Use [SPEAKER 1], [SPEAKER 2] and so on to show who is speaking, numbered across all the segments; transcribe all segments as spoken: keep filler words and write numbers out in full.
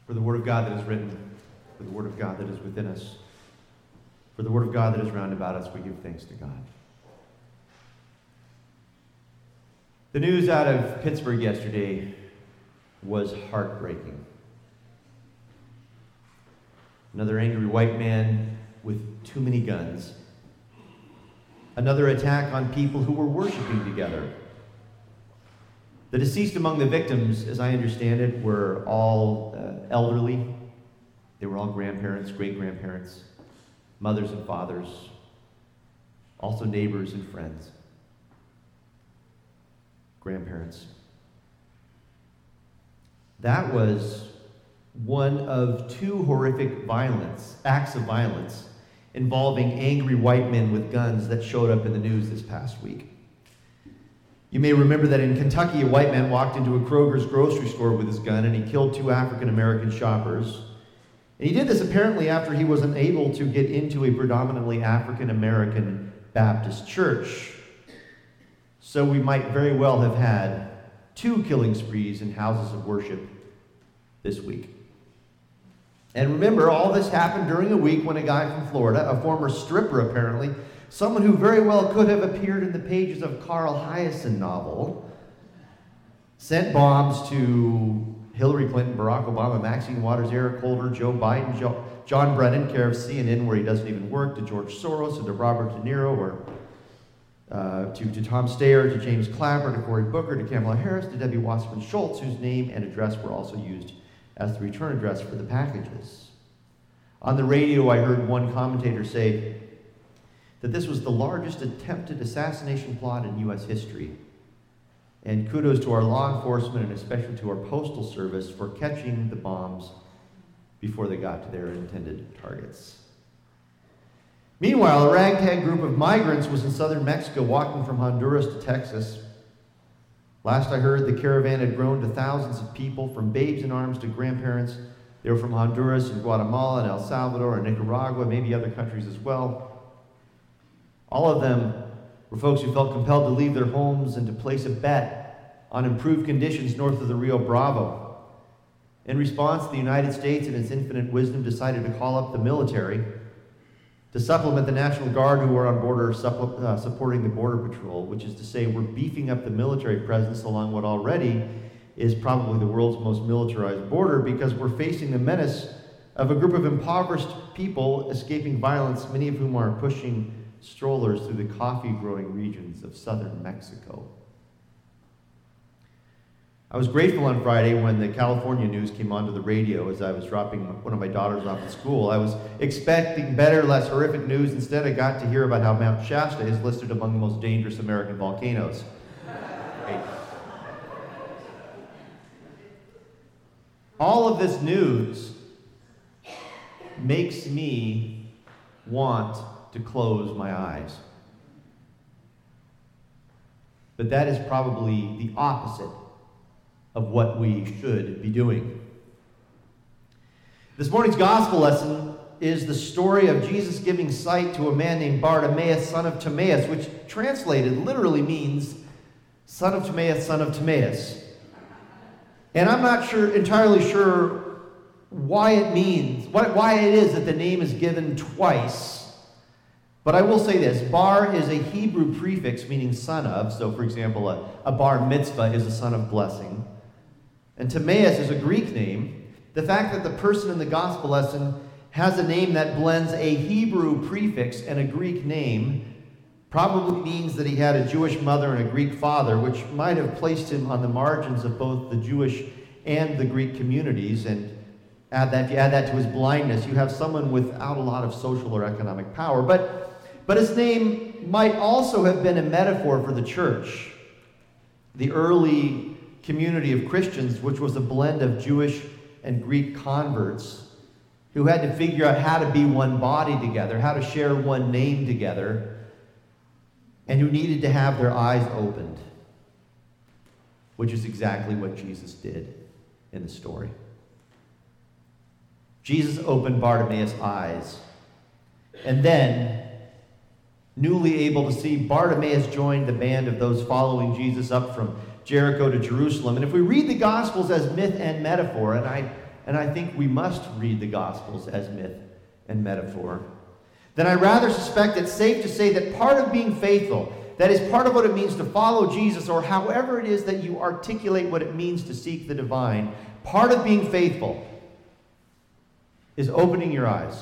[SPEAKER 1] for the word of God that is written, for the word of God that is within us, for the word of God that is round about us, we give thanks to God. The news out of Pittsburgh yesterday was heartbreaking. Another angry white man with too many guns. Another attack on people who were worshiping together. The deceased among the victims, as I understand it, were all uh, elderly. They were all grandparents, great-grandparents, mothers and fathers, also neighbors and friends, grandparents. That was one of two horrific violence, acts of violence involving angry white men with guns that showed up in the news this past week. You may remember that in Kentucky, a white man walked into a Kroger's grocery store with his gun and he killed two African-American shoppers. And he did this apparently after he was unable to get into a predominantly African-American Baptist church. So we might very well have had two killing sprees in houses of worship this week. And remember, all this happened during a week when a guy from Florida, a former stripper apparently, someone who very well could have appeared in the pages of Carl Hiaasen novel, sent bombs to Hillary Clinton, Barack Obama, Maxine Waters, Eric Holder, Joe Biden, jo- John Brennan, care of C N N, where he doesn't even work, to George Soros, and to Robert De Niro, or uh, to, to Tom Steyer, to James Clapper, to Cory Booker, to Kamala Harris, to Debbie Wasserman Schultz, whose name and address were also used as the return address for the packages. On the radio, I heard one commentator say that this was the largest attempted assassination plot in U S history. And kudos to our law enforcement and especially to our postal service for catching the bombs before they got to their intended targets. Meanwhile, a ragtag group of migrants was in southern Mexico walking from Honduras to Texas. Last I heard, the caravan had grown to thousands of people, from babes in arms to grandparents. They were from Honduras and Guatemala and El Salvador and Nicaragua, maybe other countries as well. All of them were folks who felt compelled to leave their homes and to place a bet on improved conditions north of the Rio Bravo. In response, the United States, in its infinite wisdom, decided to call up the military to supplement the National Guard who were on border supple- uh, supporting the Border Patrol, which is to say we're beefing up the military presence along what already is probably the world's most militarized border, because we're facing the menace of a group of impoverished people escaping violence, many of whom are pushing strollers through the coffee-growing regions of southern Mexico. I was grateful on Friday when the California news came onto the radio as I was dropping one of my daughters off at school. I was expecting better, less horrific news. Instead, I got to hear about how Mount Shasta is listed among the most dangerous American volcanoes. Great. All of this news makes me want to close my eyes. But that is probably the opposite of what we should be doing. This morning's gospel lesson is the story of Jesus giving sight to a man named Bartimaeus, son of Timaeus, which translated literally means son of Timaeus, son of Timaeus. And I'm not sure, entirely sure why it means, why it is that the name is given twice. But I will say this: bar is a Hebrew prefix meaning son of. So, for example, a, a bar mitzvah is a son of blessing. And Timaeus is a Greek name. The fact that the person in the gospel lesson has a name that blends a Hebrew prefix and a Greek name probably means that he had a Jewish mother and a Greek father, which might have placed him on the margins of both the Jewish and the Greek communities. And add that, if you add that to his blindness, you have someone without a lot of social or economic power. But, but his name might also have been a metaphor for the church. The early community of Christians, which was a blend of Jewish and Greek converts who had to figure out how to be one body together, how to share one name together, and who needed to have their eyes opened, which is exactly what Jesus did in the story. Jesus opened Bartimaeus' eyes, and then, newly able to see, Bartimaeus joined the band of those following Jesus up from Jericho to Jerusalem. And if we read the Gospels as myth and metaphor, and I and I think we must read the Gospels as myth and metaphor, then I rather suspect it's safe to say that part of being faithful, that is part of what it means to follow Jesus, or however it is that you articulate what it means to seek the divine, part of being faithful is opening your eyes.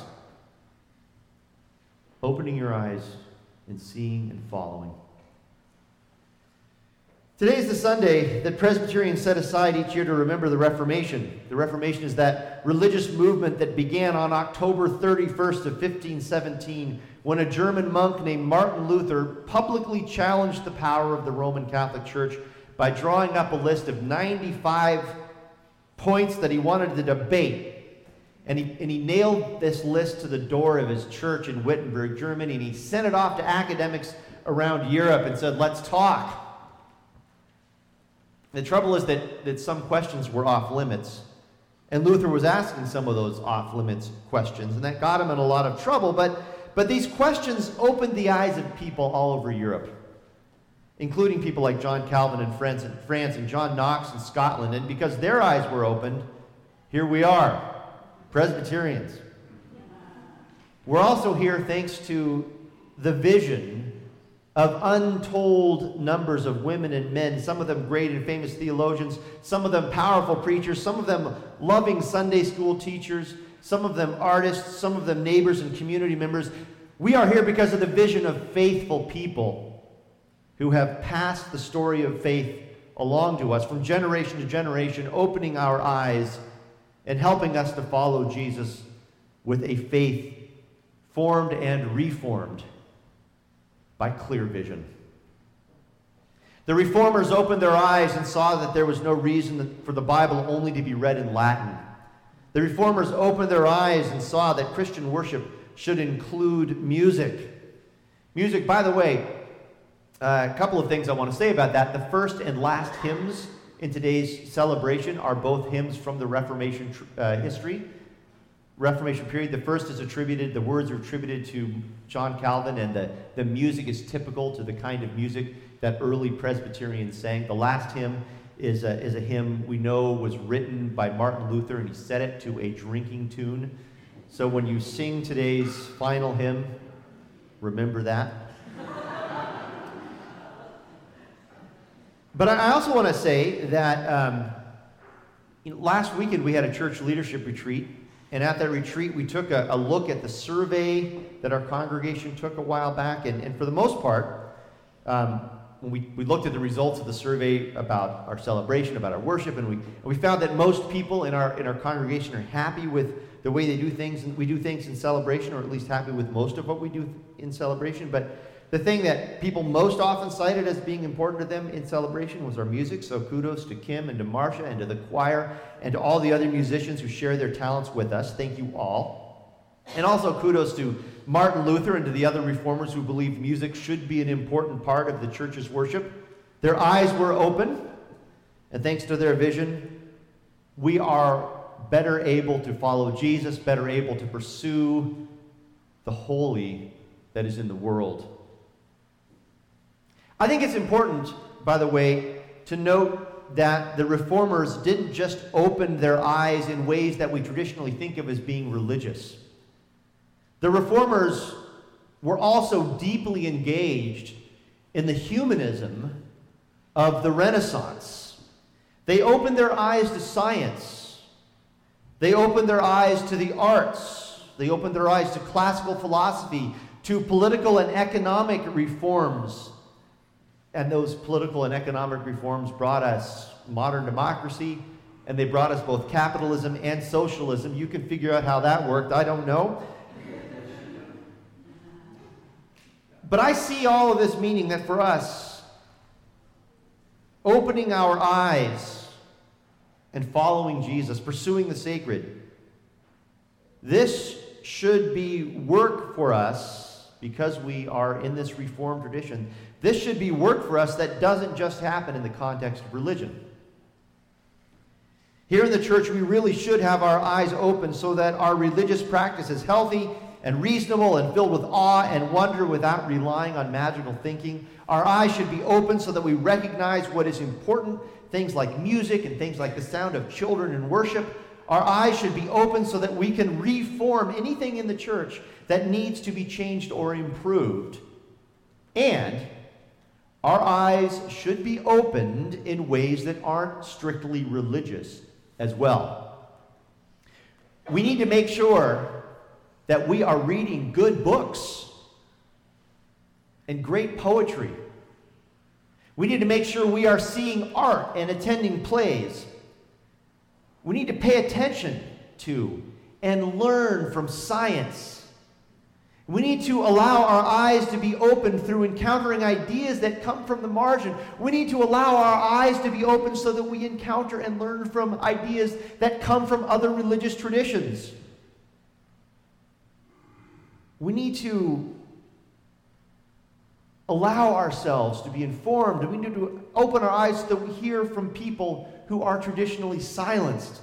[SPEAKER 1] Opening your eyes and seeing and following. Today is the Sunday that Presbyterians set aside each year to remember the Reformation. The Reformation is that religious movement that began on October thirty-first of fifteen seventeen, when a German monk named Martin Luther publicly challenged the power of the Roman Catholic Church by drawing up a list of ninety-five points that he wanted to debate. And he, and he nailed this list to the door of his church in Wittenberg, Germany, and he sent it off to academics around Europe and said, let's talk. The trouble is that, that some questions were off limits, and Luther was asking some of those off limits questions, and that got him in a lot of trouble, but, but these questions opened the eyes of people all over Europe, including people like John Calvin in France and, France and John Knox in Scotland, and because their eyes were opened, here we are, Presbyterians. We're also here thanks to the vision of untold numbers of women and men, some of them great and famous theologians, some of them powerful preachers, some of them loving Sunday school teachers, some of them artists, some of them neighbors and community members. We are here because of the vision of faithful people who have passed the story of faith along to us from generation to generation, opening our eyes and helping us to follow Jesus with a faith formed and reformed by clear vision. The Reformers opened their eyes and saw that there was no reason for the Bible only to be read in Latin. The Reformers opened their eyes and saw that Christian worship should include music. Music, by the way, uh, a couple of things I want to say about that. The first and last hymns in today's celebration are both hymns from the Reformation uh, history. Reformation period. The first is attributed, the words are attributed to John Calvin, and the, the music is typical to the kind of music that early Presbyterians sang. The last hymn is a, is a hymn we know was written by Martin Luther, and he set it to a drinking tune. So when you sing today's final hymn, remember that. But I also want to say that um, you know, last weekend we had a church leadership retreat. And at that retreat, we took a, a look at the survey that our congregation took a while back. And, and for the most part, um, when we, we looked at the results of the survey about our celebration, about our worship, and we, and we found that most people in our, in our congregation are happy with the way they do things. And we do things in celebration, or at least happy with most of what we do in celebration. But the thing that people most often cited as being important to them in celebration was our music. So kudos to Kim and to Marcia and to the choir and to all the other musicians who share their talents with us. Thank you all. And also kudos to Martin Luther and to the other reformers who believe music should be an important part of the church's worship. Their eyes were open, and thanks to their vision, we are better able to follow Jesus, better able to pursue the holy that is in the world. I think it's important, by the way, to note that the Reformers didn't just open their eyes in ways that we traditionally think of as being religious. The Reformers were also deeply engaged in the humanism of the Renaissance. They opened their eyes to science. They opened their eyes to the arts. They opened their eyes to classical philosophy, to political and economic reforms. And those political and economic reforms brought us modern democracy, and they brought us both capitalism and socialism. You can figure out how that worked. I don't know. But I see all of this meaning that for us, opening our eyes and following Jesus, pursuing the sacred, this should be work for us because we are in this Reformed tradition. This should be work for us that doesn't just happen in the context of religion. Here in the church, we really should have our eyes open so that our religious practice is healthy and reasonable and filled with awe and wonder without relying on magical thinking. Our eyes should be open so that we recognize what is important, things like music and things like the sound of children in worship. Our eyes should be open so that we can reform anything in the church that needs to be changed or improved. And our eyes should be opened in ways that aren't strictly religious as well. We need to make sure that we are reading good books and great poetry. We need to make sure we are seeing art and attending plays. We need to pay attention to and learn from science. We need to allow our eyes to be open through encountering ideas that come from the margin. We need to allow our eyes to be open so that we encounter and learn from ideas that come from other religious traditions. We need to allow ourselves to be informed. We need to open our eyes so that we hear from people who are traditionally silenced.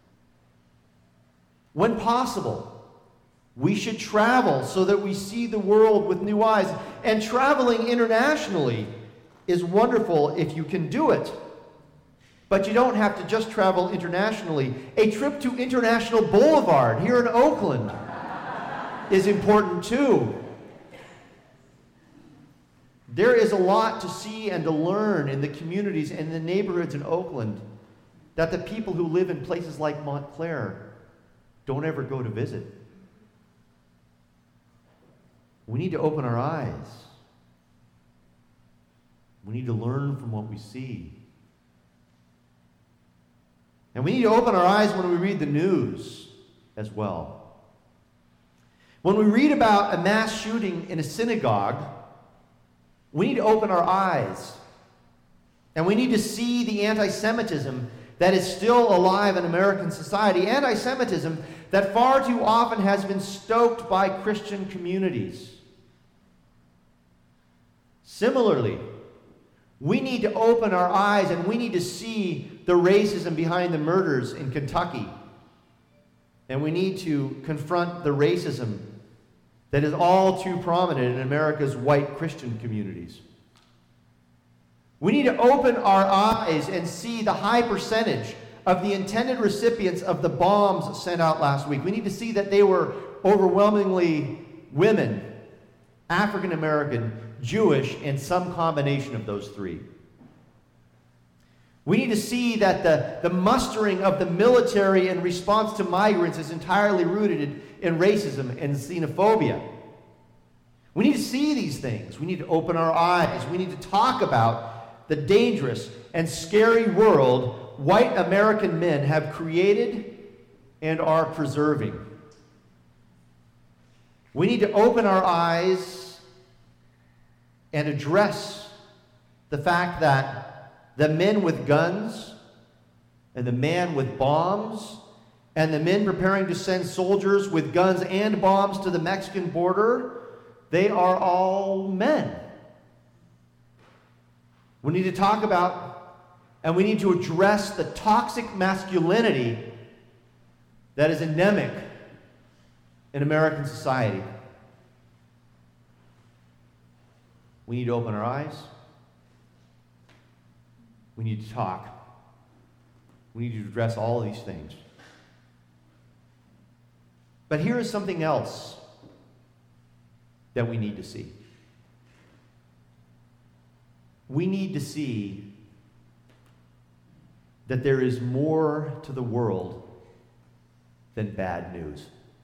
[SPEAKER 1] When possible, we should travel so that we see the world with new eyes. And traveling internationally is wonderful if you can do it. But you don't have to just travel internationally. A trip to International Boulevard here in Oakland is important too. There is a lot to see and to learn in the communities and the neighborhoods in Oakland that the people who live in places like Montclair don't ever go to visit. We need to open our eyes. We need to learn from what we see. And we need to open our eyes when we read the news as well. When we read about a mass shooting in a synagogue, we need to open our eyes, and we need to see the anti-Semitism that is still alive in American society, anti-Semitism that far too often has been stoked by Christian communities. Similarly, we need to open our eyes and we need to see the racism behind the murders in Kentucky, and we need to confront the racism that is all too prominent in America's white Christian communities. We need to open our eyes and see the high percentage of the intended recipients of the bombs sent out last week. We need to see that they were overwhelmingly women, African American, Jewish, and some combination of those three. We need to see that the, the mustering of the military in response to migrants is entirely rooted in, in racism and xenophobia. We need to see these things. We need to open our eyes. We need to talk about the dangerous and scary world white American men have created and are preserving. We need to open our eyes and address the fact that the men with guns and the man with bombs and the men preparing to send soldiers with guns and bombs to the Mexican border, they are all men. We need to talk about and we need to address the toxic masculinity that is endemic in American society. We need to open our eyes. We need to talk. We need to address all of these things. But here is something else that we need to see. We need to see that there is more to the world than bad news.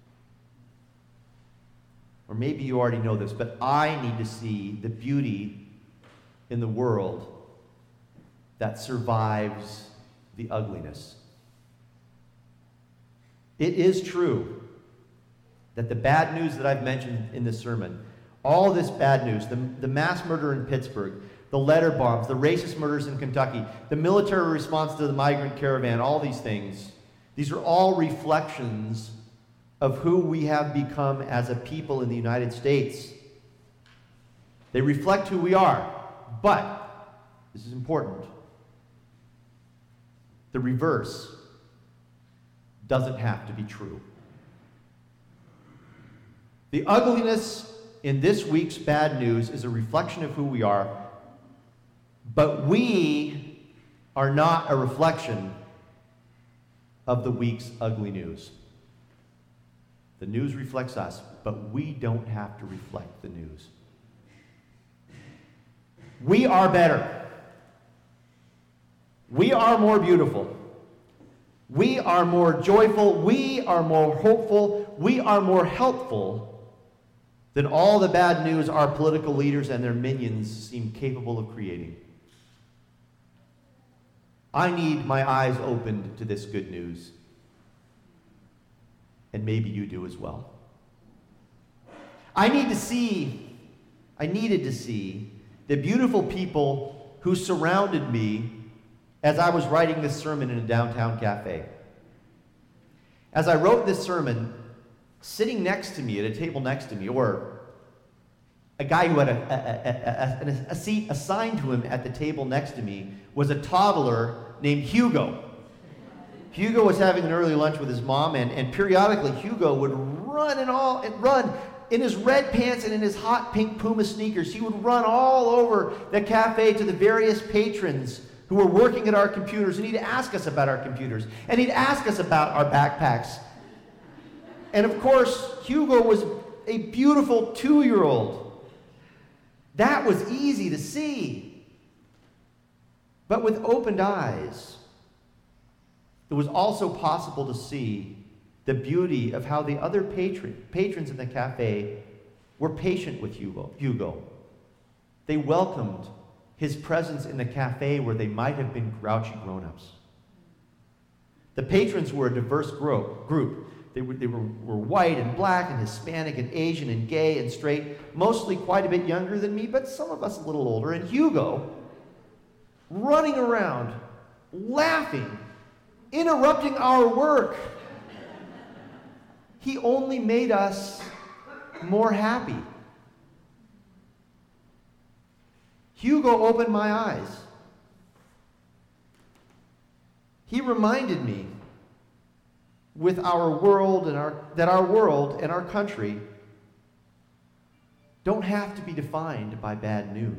[SPEAKER 1] Or maybe you already know this, but I need to see the beauty in the world that survives the ugliness. It is true that the bad news that I've mentioned in this sermon, all this bad news, the, the mass murder in Pittsburgh, the letter bombs, the racist murders in Kentucky, the military response to the migrant caravan, all these things, these are all reflections of who we have become as a people in the United States. They reflect who we are. But, this is important, the reverse doesn't have to be true. The ugliness in this week's bad news is a reflection of who we are, but we are not a reflection of the week's ugly news. The news reflects us, but we don't have to reflect the news. We are better. We are more beautiful. We are more joyful. We are more hopeful. We are more helpful than all the bad news our political leaders and their minions seem capable of creating. I need my eyes opened to this good news. And maybe you do as well. I need to see, I needed to see the beautiful people who surrounded me as I was writing this sermon in a downtown cafe. As I wrote this sermon, sitting next to me, at a table next to me, or a guy who had a, a, a, a seat assigned to him at the table next to me, was a toddler named Hugo. Hugo was having an early lunch with his mom, and, and periodically Hugo would run and all and run in his red pants and in his hot pink Puma sneakers. He would run all over the cafe to the various patrons who were working at our computers, and he'd ask us about our computers, and he'd ask us about our backpacks. And of course, Hugo was a beautiful two-year-old. That was easy to see. But with opened eyes, it was also possible to see the beauty of how the other patron, patrons in the cafe were patient with Hugo. Hugo. They welcomed his presence in the cafe where they might have been grouchy grown-ups. The patrons were a diverse group. group. They, were, they were, were white and black and Hispanic and Asian and gay and straight, mostly quite a bit younger than me, but some of us a little older. And Hugo, running around, laughing, interrupting our work. He only made us more happy. Hugo opened my eyes. He reminded me with our world and our, that our world and our country don't have to be defined by bad news.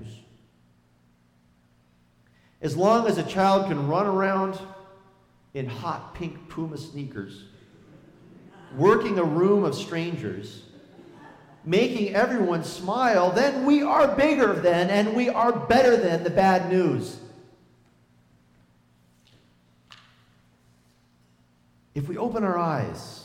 [SPEAKER 1] As long as a child can run around in hot pink Puma sneakers, working a room of strangers, making everyone smile, then we are bigger than and we are better than the bad news. If we open our eyes,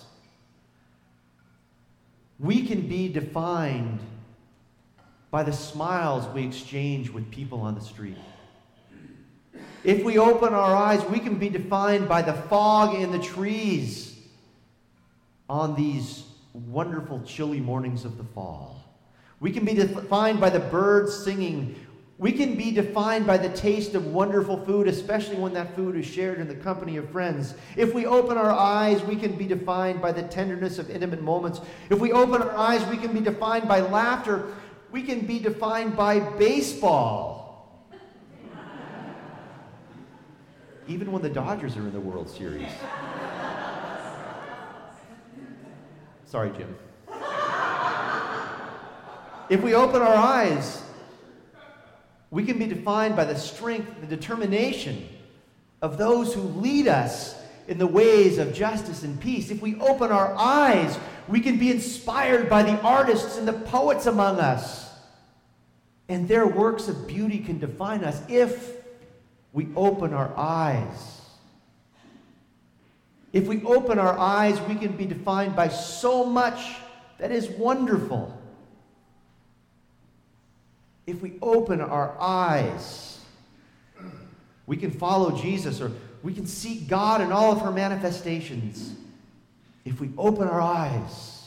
[SPEAKER 1] we can be defined by the smiles we exchange with people on the street. If we open our eyes, we can be defined by the fog in the trees on these wonderful chilly mornings of the fall. We can be defined by the birds singing. We can be defined by the taste of wonderful food, especially when that food is shared in the company of friends. If we open our eyes, we can be defined by the tenderness of intimate moments. If we open our eyes, we can be defined by laughter. We can be defined by baseball. Even when the Dodgers are in the World Series. Sorry, Jim. If we open our eyes, we can be defined by the strength and the determination of those who lead us in the ways of justice and peace. If we open our eyes, we can be inspired by the artists and the poets among us. And their works of beauty can define us if we open our eyes. If we open our eyes, we can be defined by so much that is wonderful. If we open our eyes, we can follow Jesus, or we can seek God in all of her manifestations. If we open our eyes,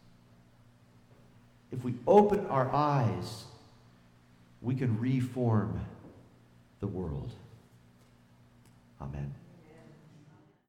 [SPEAKER 1] if we open our eyes, we can reform the world. Amen.